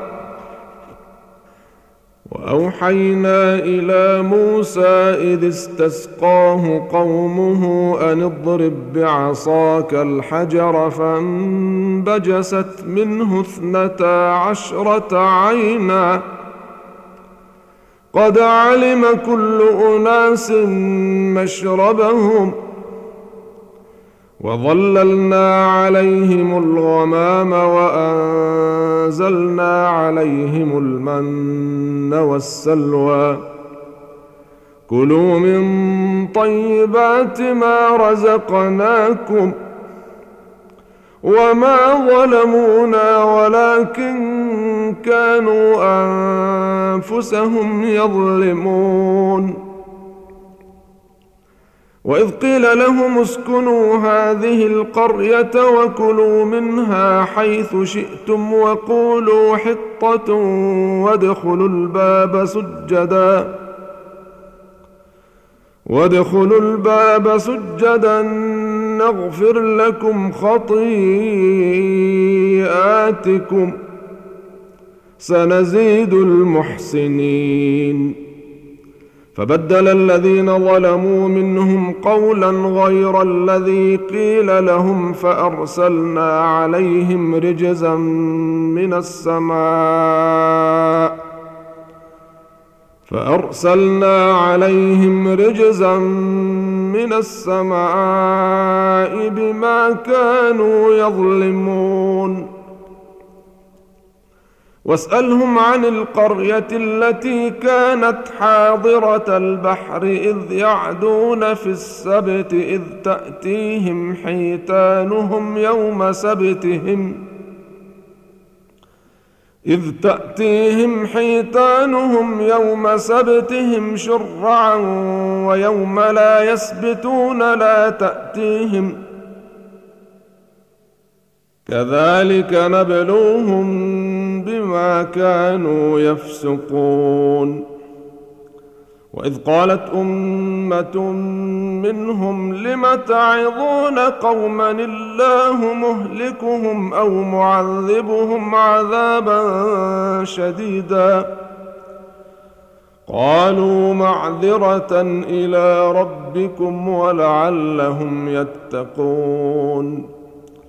وأوحينا إلى موسى إذ استسقاه قومه أن اضرب بعصاك الحجر فانبجست منه 12 عينا قد علم كل أناس مشربهم وظللنا عليهم الغمام وأنزلنا عليهم المن والسلوى كلوا من طيبات ما رزقناكم وما ظلمونا ولكن كانوا أنفسهم يظلمون. وإذ قيل لهم اسكنوا هذه القرية وكلوا منها حيث شئتم وقولوا حطة وادخلوا الباب سجدا نغفر لكم خطيئاتكم سنزيد المحسنين. فبدل الذين ظلموا منهم قولا غير الذي قيل لهم فأرسلنا عليهم رجزا من السماء بما كانوا يظلمون. واسألهم عن القرية التي كانت حاضرة البحر إذ يعدون في السبت إذ تأتيهم حيتانهم يوم سبتهم شرعا ويوم لا يسبتون لا تأتيهم كذلك نبلوهم بما كانوا يفسقون. وإذ قالت أمة منهم لم تعظون قوما الله مهلكهم أو معذبهم عذابا شديدا قالوا معذرة إلى ربكم ولعلهم يتقون.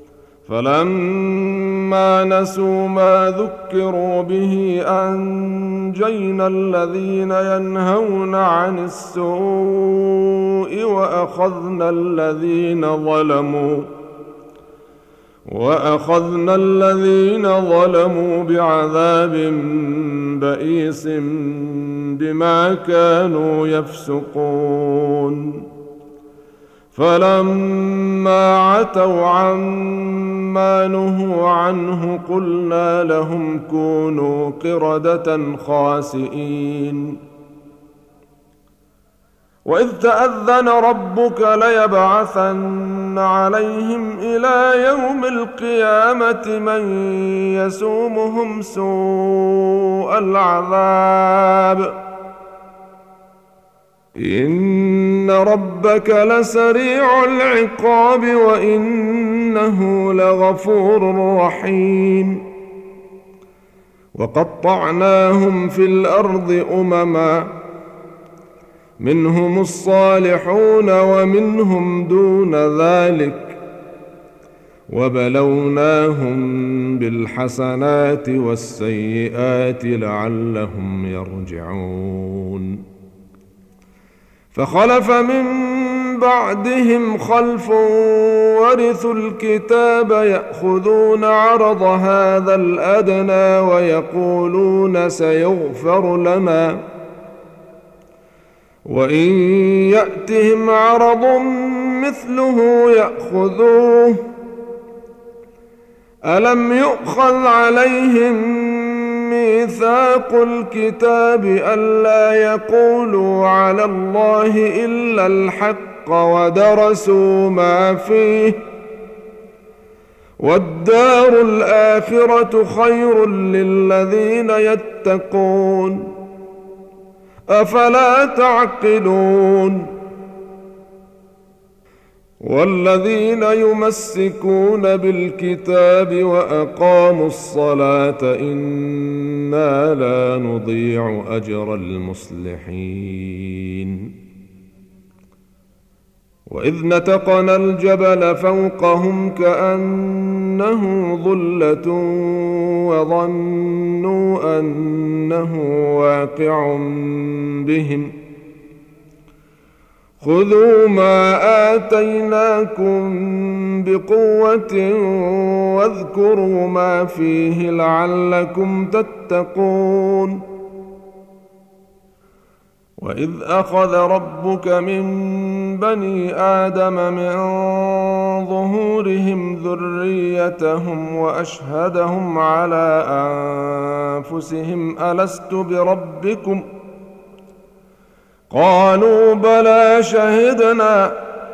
فلما نسوا ما ذكروا به أنجينا الذين ينهون عن السوء وأخذنا الذين ظلموا بعذاب بئيس بما كانوا يفسقون. فلما عتوا عما نهوا عنه قلنا لهم كونوا قردة خاسئين. وإذ تأذن ربك ليبعثن عليهم إلى يوم القيامة من يسومهم سوء العذاب إن ربك لسريع العقاب وإنه لغفور رحيم. وقطعناهم في الأرض أمما منهم الصالحون ومنهم دون ذلك وبلوناهم بالحسنات والسيئات لعلهم يرجعون. فخلف من بعدهم خلف ورثوا الكتاب يأخذون عرض هذا الأدنى ويقولون سيغفر لنا وإن يأتهم عرض مثله يأخذوه ألم يؤخذ عليهم ميثاق الكتاب ألا يقولوا على الله إلا الحق ودرسوا ما فيه والدار الآخرة خير للذين يتقون أفلا تعقلون. والذين يمسكون بالكتاب وأقاموا الصلاة إنا لا نضيع أجر المصلحين. وإذ نتقنا الجبل فوقهم كأنه ظلة وظنوا أنه واقع بهم خذوا ما آتيناكم بقوة واذكروا ما فيه لعلكم تتقون. وإذ أخذ ربك من بني آدم من ظهورهم ذريتهم وأشهدهم على أنفسهم ألست بربكم قالوا بلى شهدنا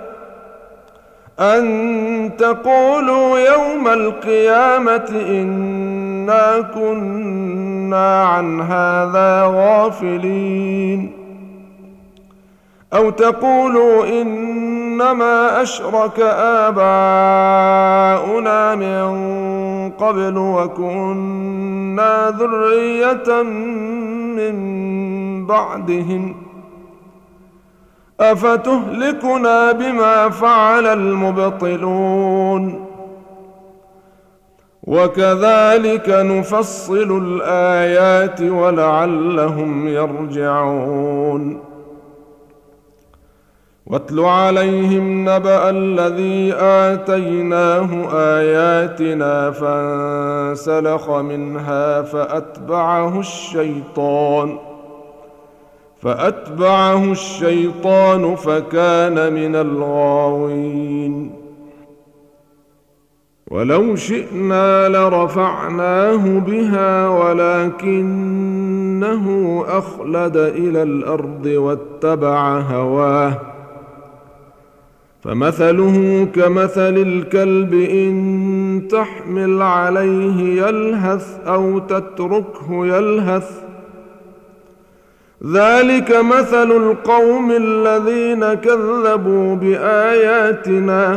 أن تقولوا يوم القيامة إنا كنا عن هذا غافلين أو تقولوا إنما أشرك آباؤنا من قبل وكنا ذرية من بعدهم أفتهلكنا بما فعل المبطلون وكذلك نفصل الآيات ولعلهم يرجعون. واتل عليهم نبأ الذي آتيناه آياتنا فانسلخ منها فأتبعه الشيطان فكان من الغاوين. ولو شئنا لرفعناه بها ولكنه أخلد إلى الأرض واتبع هواه فمثله كمثل الكلب إن تحمل عليه يلهث أو تتركه يلهث ذلك مثل القوم الذين كذبوا بآياتنا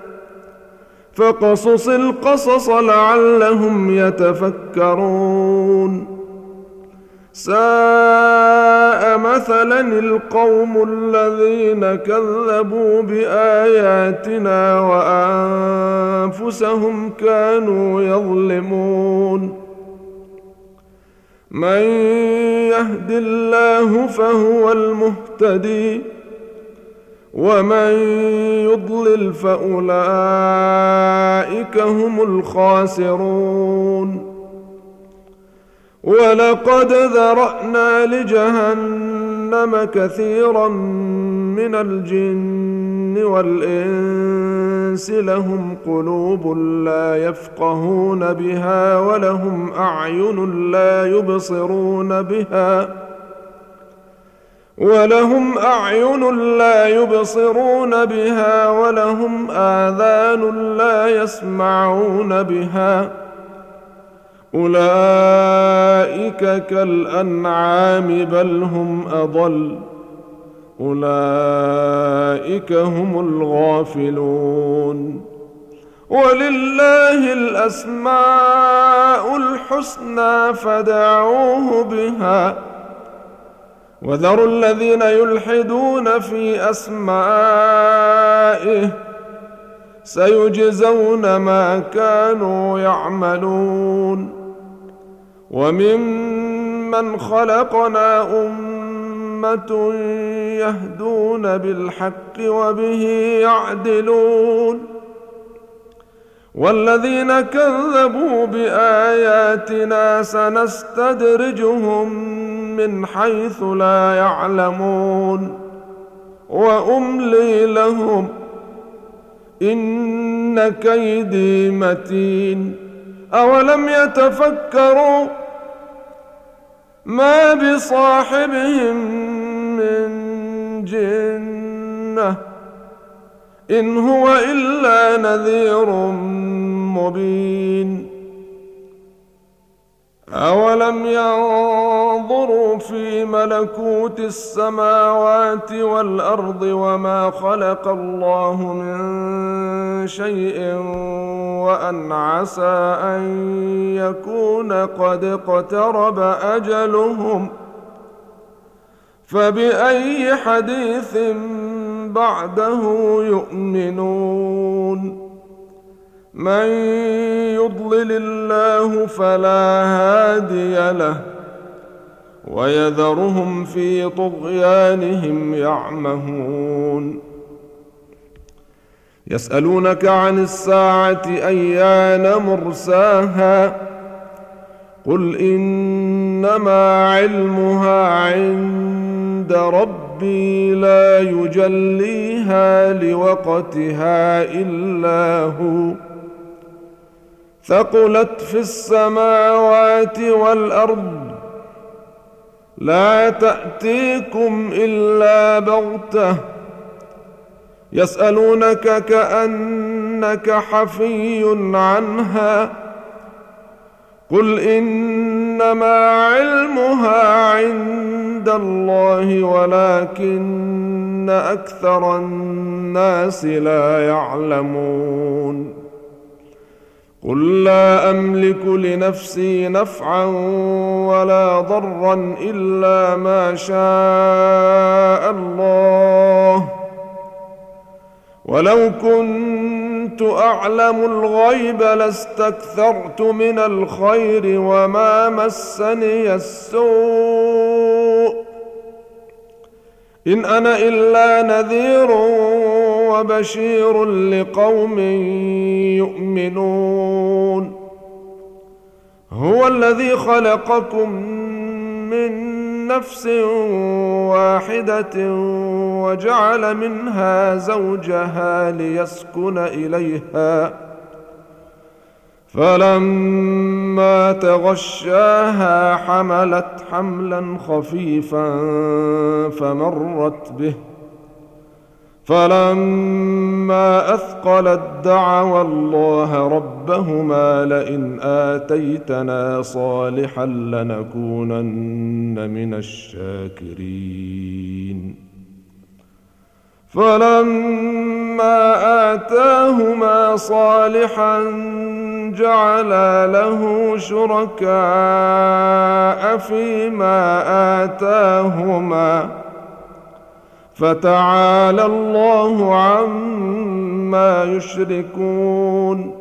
فقصص القصص لعلهم يتفكرون. ساء مثلا القوم الذين كذبوا بآياتنا وأنفسهم كانوا يظلمون. من يهد الله فهو المهتدي ومن يضلل فأولئك هم الخاسرون. ولقد ذرأنا لجهنم كثيرا من الجن والإنس لهم قلوب لا يفقهون بها ولهم أعين لا يبصرون بها ولهم آذان لا يسمعون بها أولئك كالأنعام بل هم أضل أولئك هم الغافلون. ولله الأسماء الحسنى فادعوه بها وذروا الذين يلحدون في أسمائه سيجزون ما كانوا يعملون. وممن خلقنا أمة يهدون بالحق وبه يعدلون والذين كذبوا بآياتنا سنستدرجهم من حيث لا يعلمون وأملي لهم إن كيدي متين. أولم يتفكروا ما بصاحبهم من جنة إن هو إلا نذير مبين. أولم ينظروا في ملكوت السماوات والأرض وما خلق الله من شيء وأن عسى أن يكون قد اقترب أجلهم فبأي حديث بعده يؤمنون من يضلل الله فلا هادي له ويذرهم في طغيانهم يعمهون يسألونك عن الساعة أيان مرساها قل إنما علمها عند ربي لا يجليها لوقتها إلا هو ثقلت في السماوات والأرض لا تأتيكم إلا بغتة يسألونك كأنك حفي عنها قل إنما علمها عند الله ولكن أكثر الناس لا يعلمون قل لا أملك لنفسي نفعا ولا ضرا إلا ما شاء الله ولو كنت أعلم الغيب لاستكثرت من الخير وما مسني السوء إن أنا إلا نذير وبشير لقوم يؤمنون هو الذي خلقكم من نفس واحدة وجعل منها زوجها ليسكن إليها فلما تغشاها حملت حملا خفيفا فمرت به فلما أثقلت دعوا الله ربهما لئن آتيتنا صالحا لنكونن من الشاكرين فلما آتاهما صالحا جعلا له شركاء فيما آتاهما فتعالى الله عما يشركون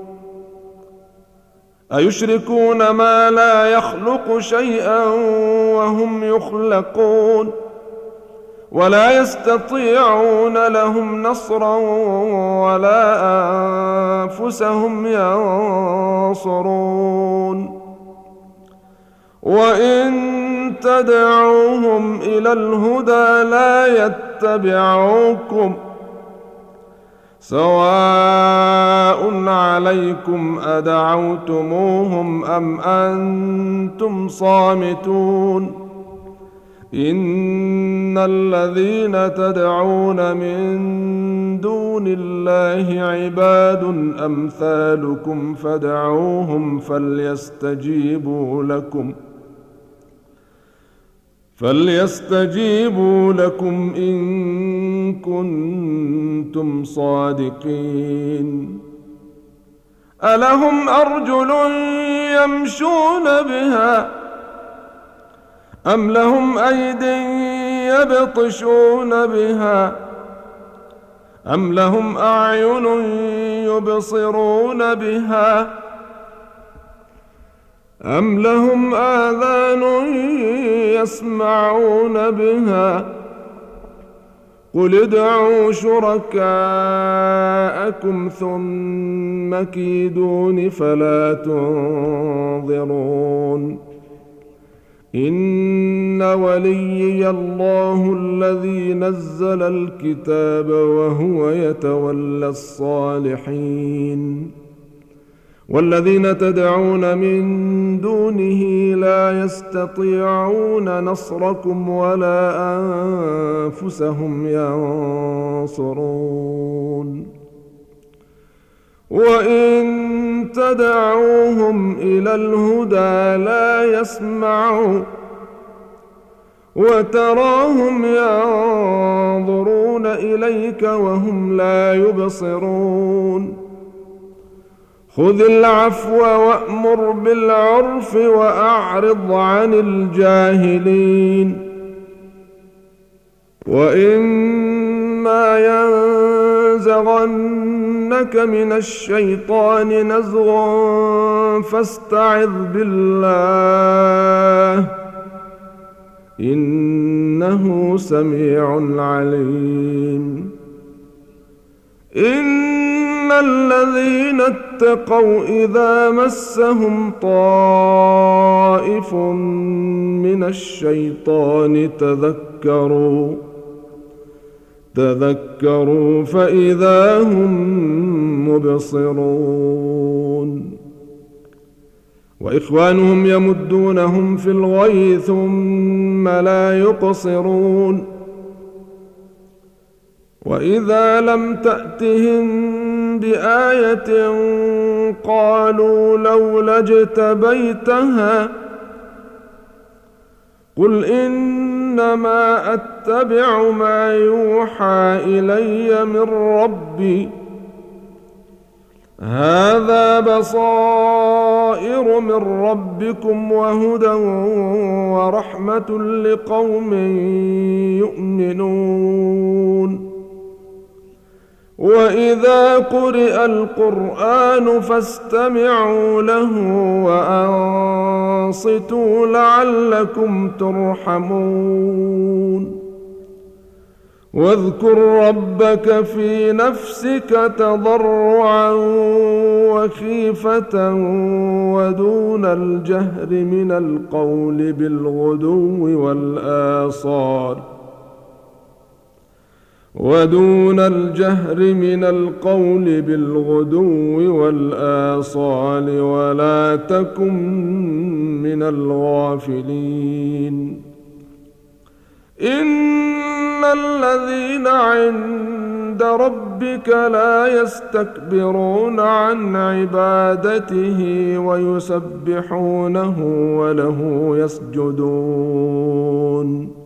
أيشركون ما لا يخلق شيئا وهم يخلقون ولا يستطيعون لهم نصرا ولا أنفسهم ينصرون وإن تدعوهم إلى الهدى لا يتبعوكم سواء عليكم أدعوتموهم أم أنتم صامتون إن الذين تدعون من دون الله عباد أمثالكم فادعوهم فليستجيبوا لكم إن كنتم صادقين ألهم أرجل يمشون بها أم لهم أيد يبطشون بها أم لهم أعين يبصرون بها أم لهم آذان يسمعون بها قل ادعوا شركاءكم ثم كيدون فلا تنظرون إن وليي الله الذي نزل الكتاب وهو يتولى الصالحين والذين تدعون من دونه لا يستطيعون نصركم ولا أنفسهم ينصرون وإن تدعوهم إلى الهدى لا يسمعوا وتراهم ينظرون إليك وهم لا يبصرون خذ العفو وأمر بالعرف وأعرض عن الجاهلين وإما ينزغنك من الشيطان نزغ فاستعذ بالله إنه سميع عليم إن الذين اتقوا إذا مسهم طائف من الشيطان تذكروا فإذا هم مبصرون وإخوانهم يمدونهم في الغي ثم لا يقصرون وإذا لم تأتهم بآية قالوا لولا اجتبيتها قل إنما أتبع ما يوحى إلي من ربي هذا بصائر من ربكم وهدى ورحمة لقوم يؤمنون وإذا قرئ القرآن فاستمعوا له وأنصتوا لعلكم ترحمون واذكر ربك في نفسك تضرعا وخيفة ودون الجهر من القول بالغدو والآصال ولا تكن من الغافلين إن الذين عند ربك لا يستكبرون عن عبادته ويسبحونه وله يسجدون